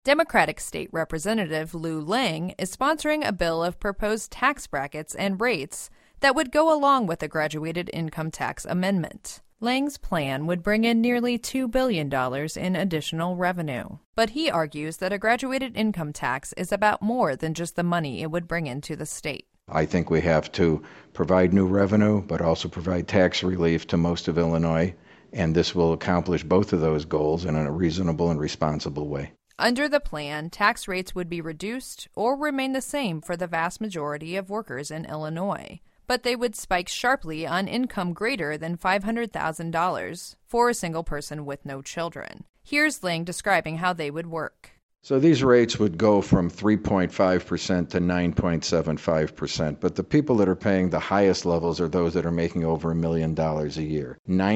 Democratic State Representative Lou Lang is sponsoring a bill of proposed tax brackets and rates that would go along with the graduated income tax amendment. Lang's plan would bring in nearly $2 billion in additional revenue. But he argues that a graduated income tax is about more than just the money it would bring into the state. I think we have to provide new revenue, but also provide tax relief to most of Illinois, and this will accomplish both of those goals in a reasonable and responsible way. Under the plan, tax rates would be reduced or remain the same for the vast majority of workers in Illinois, but they would spike sharply on income greater than $500,000 for a single person with no children. Here's Lang describing how they would work. So these rates would go from 3.5% to 9.75%, but the people that are paying the highest levels are those that are making over $1 million a year.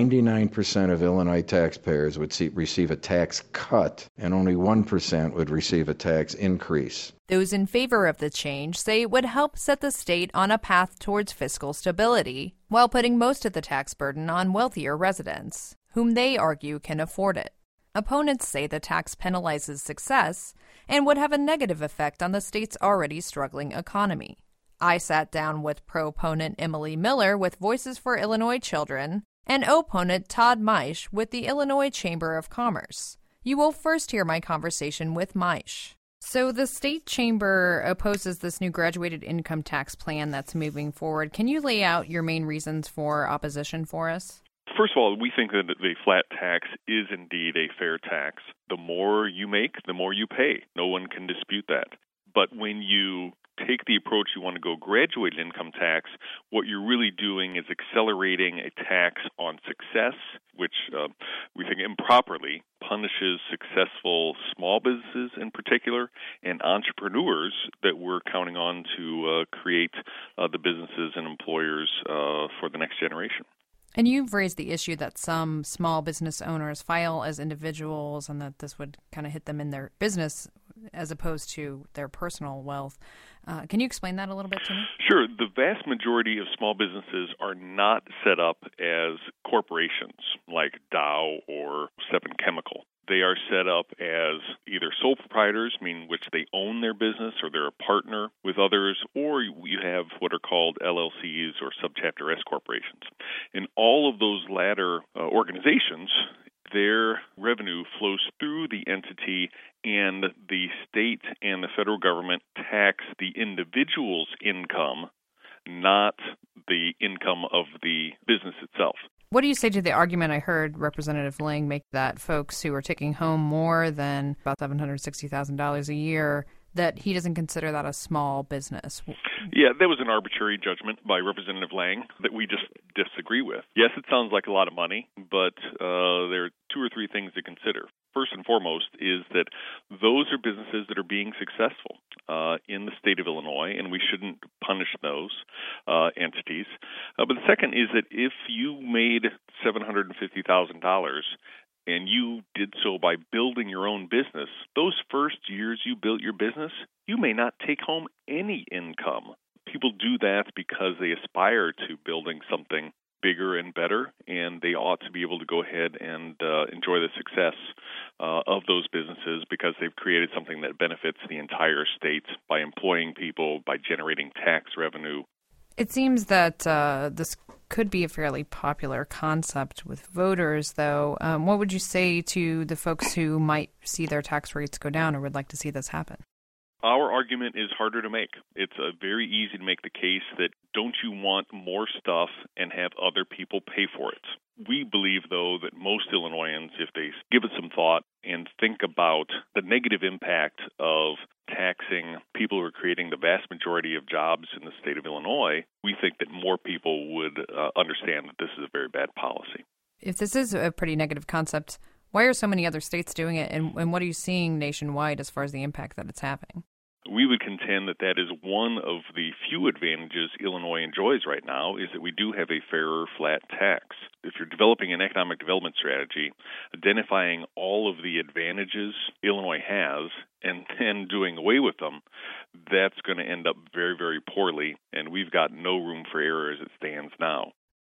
99% of Illinois taxpayers would receive a tax cut, and only 1% would receive a tax increase. Those in favor of the change say it would help set the state on a path towards fiscal stability, while putting most of the tax burden on wealthier residents, whom they argue can afford it. Opponents say the tax penalizes success and would have a negative effect on the state's already struggling economy. I sat down with proponent Emily Miller with Voices for Illinois Children and opponent Todd Meisch with the Illinois Chamber of Commerce. You will first hear my conversation with Meisch. So the state chamber opposes this new graduated income tax plan that's moving forward. Can you lay out your main reasons for opposition for us? First of all, we think that the flat tax is indeed a fair tax. The more you make, the more you pay. No one can dispute that. But when you take the approach you want to go graduated income tax, what you're really doing is accelerating a tax on success, which we think improperly punishes successful small businesses in particular and entrepreneurs that we're counting on to create the businesses and employers for the next generation. And you've raised the issue that some small business owners file as individuals and that this would kind of hit them in their business as opposed to their personal wealth. Can you explain that a little bit to me? Sure. The vast majority of small businesses are not set up as corporations like Dow or Stepan Chemical. They are set up as either sole proprietors, meaning which they own their business or they're a partner with others, or you have what are called LLCs or subchapter S corporations. In all of those latter organizations, their revenue flows through the entity, and the state and the federal government tax the individual's income, not the income of the business itself. What do you say to the argument I heard Representative Lang make that folks who are taking home more than about $760,000 a year, that he doesn't consider that a small business? Yeah, that was an arbitrary judgment by Representative Lang that we just disagree with. Yes, it sounds like a lot of money, but there are two or three things to consider. First and foremost is that those are businesses that are being successful in the state of Illinois, and we shouldn't punish those entities. But the second is that if you made $750,000 and you did so by building your own business, those first years you built your business, you may not take home any income. People do that because they aspire to building something bigger and better, and they ought to be able to go ahead and enjoy the success of those businesses because they've created something that benefits the entire state by employing people, by generating tax revenue. It seems that this could be a fairly popular concept with voters, though. What would you say to the folks who might see their tax rates go down or would like to see this happen? Our argument is harder to make. It's very easy to make the case that don't you want more stuff and have other people pay for it. We believe, though, that most Illinoisans, if they give it some thought and think about the negative impact of taxing people who are creating the vast majority of jobs in the state of Illinois, we think that more people would understand that this is a very bad policy. If this is a pretty negative concept, why are so many other states doing it, and what are you seeing nationwide as far as the impact that it's having? We would contend that that is one of the few advantages Illinois enjoys right now, is that we do have a fairer flat tax. If you're developing an economic development strategy, identifying all of the advantages Illinois has and then doing away with them, that's going to end up very, very poorly, and we've got no room for error as it stands now.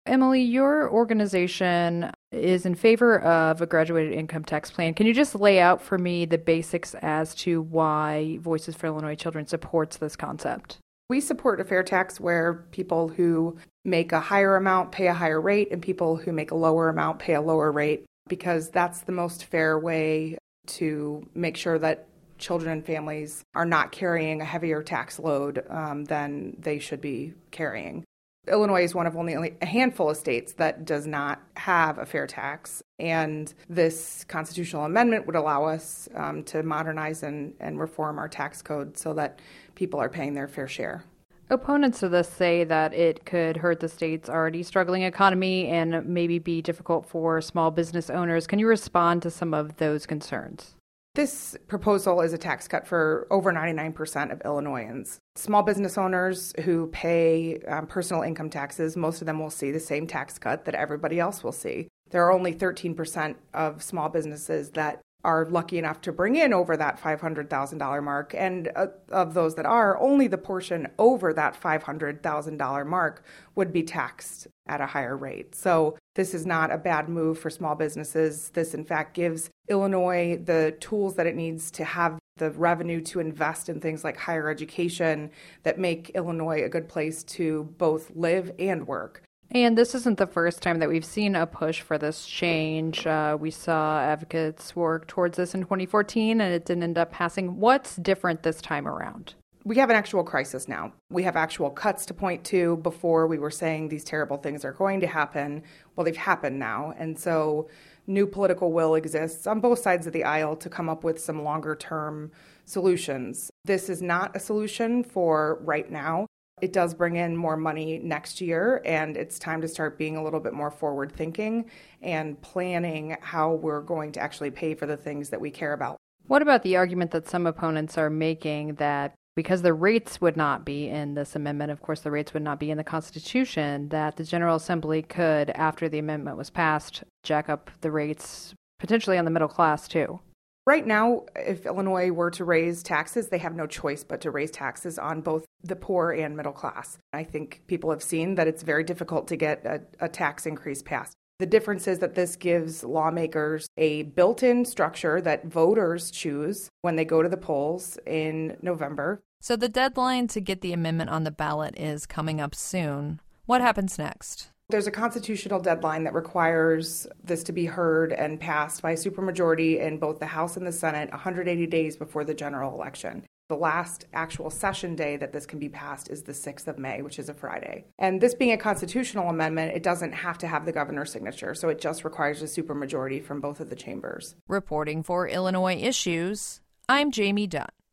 Emily, your organization is in favor of a graduated income tax plan. Can you just lay out for me the basics as to why Voices for Illinois Children supports this concept? We support a fair tax where people who make a higher amount pay a higher rate and people who make a lower amount pay a lower rate, because that's the most fair way to make sure that children and families are not carrying a heavier tax load than they should be carrying. Illinois is one of only a handful of states that does not have a fair tax, and this constitutional amendment would allow us to modernize and reform our tax code so that people are paying their fair share. Opponents of this say that it could hurt the state's already struggling economy and maybe be difficult for small business owners. Can you respond to some of those concerns? This proposal is a tax cut for over 99% of Illinoisans. Small business owners who pay personal income taxes, most of them will see the same tax cut that everybody else will see. There are only 13% of small businesses that are lucky enough to bring in over that $500,000 mark. And of those that are, only the portion over that $500,000 mark would be taxed at a higher rate. So this is not a bad move for small businesses. This, in fact, gives Illinois the tools that it needs to have the revenue to invest in things like higher education that make Illinois a good place to both live and work. And this isn't the first time that we've seen a push for this change. We saw advocates work towards this in 2014, and it didn't end up passing. What's different this time around? We have an actual crisis now. We have actual cuts to point to. Before, we were saying these terrible things are going to happen. Well, they've happened now. And so new political will exists on both sides of the aisle to come up with some longer-term solutions. This is not a solution for right now. It does bring in more money next year, and it's time to start being a little bit more forward-thinking and planning how we're going to actually pay for the things that we care about. What about the argument that some opponents are making that because the rates would not be in this amendment, of course the rates would not be in the Constitution, that the General Assembly could, after the amendment was passed, jack up the rates potentially on the middle class too? Right now, if Illinois were to raise taxes, they have no choice but to raise taxes on both the poor and middle class. I think people have seen that it's very difficult to get a tax increase passed. The difference is that this gives lawmakers a built-in structure that voters choose when they go to the polls in November. So the deadline to get the amendment on the ballot is coming up soon. What happens next? There's a constitutional deadline that requires this to be heard and passed by a supermajority in both the House and the Senate 180 days before the general election. The last actual session day that this can be passed is the 6th of May, which is a Friday. And this being a constitutional amendment, it doesn't have to have the governor's signature, so it just requires a supermajority from both of the chambers. Reporting for Illinois Issues, I'm Jamie Dunn.